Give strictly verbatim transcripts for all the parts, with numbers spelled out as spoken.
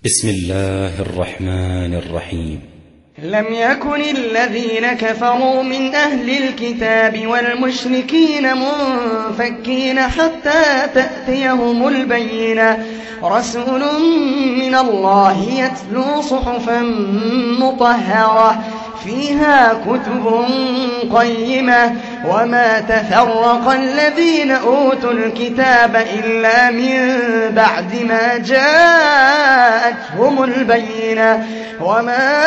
بسم الله الرحمن الرحيم. لم يكن الذين كفروا من أهل الكتاب والمشركين منفكين حتى تأتيهم البينة رسول من الله يتلو صحفا مطهرة فيها كتب قيمة وما تفرق الذين أوتوا الكتاب إلا من بعد ما جاءتهم البينة وما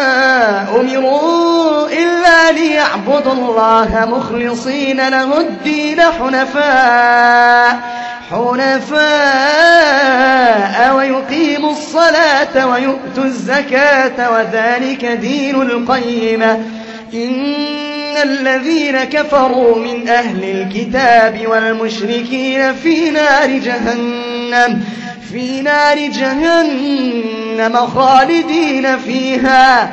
أمروا إلا ليعبدوا الله مخلصين له الدين حنفاء حنفاء ويقيموا الصلاة ويؤتوا الزكاة وذلك دين القيمة. إن الذين كفروا من أهل الكتاب والمشركين في نار جهنم في نار جهنم خالدين فيها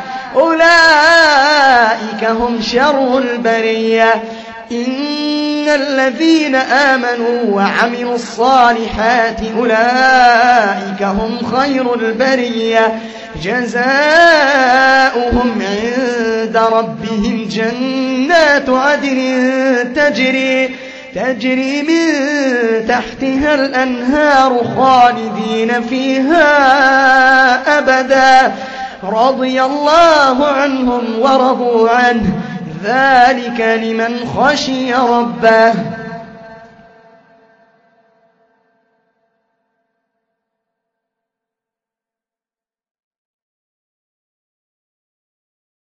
أولئك هم شر البرية. إن الذين آمنوا وعملوا الصالحات أولئك هم خير البرية جزاؤهم عند ربهم جنات عدن تجري تجري من تحتها الأنهار خالدين فيها أبدا رضي الله عنهم ورضوا عنه ذلك لمن خشي ربه.